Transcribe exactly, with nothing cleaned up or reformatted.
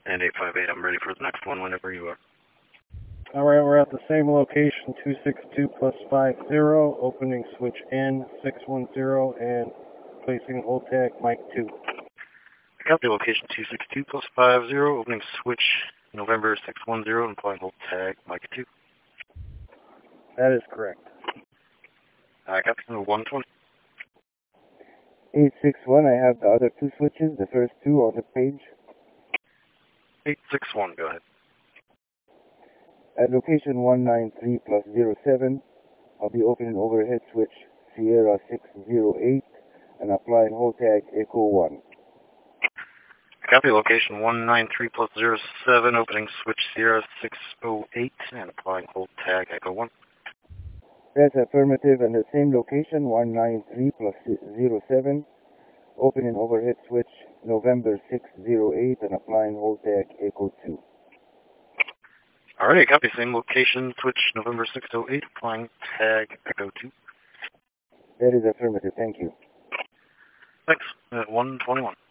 And eight five eight, I'm ready for the next one whenever you are. Alright, we're at the same location, two six two plus five zero, opening switch N six one zero, and placing hold tag mic two. Copy, location two six two plus five zero, opening switch November six one zero, and applying hold tag mic two. That is correct. Uh, copy, one twenty. eight six one, I have the other two switches, the first two on the page. eight six one, go ahead. At location one nine three plus zero seven, I'll be opening overhead switch Sierra six zero eight and applying hold tag Echo one. Copy, location one nine three plus zero seven, opening switch Sierra six oh eight, and applying hold tag Echo one. That's affirmative, and the same location one nine three plus zero seven, opening overhead switch November six zero eight and applying hold tag Echo two. Alrighty, copy, same location, switch November six oh eight, applying tag Echo two. That is affirmative, thank you. Thanks, at one twenty-one.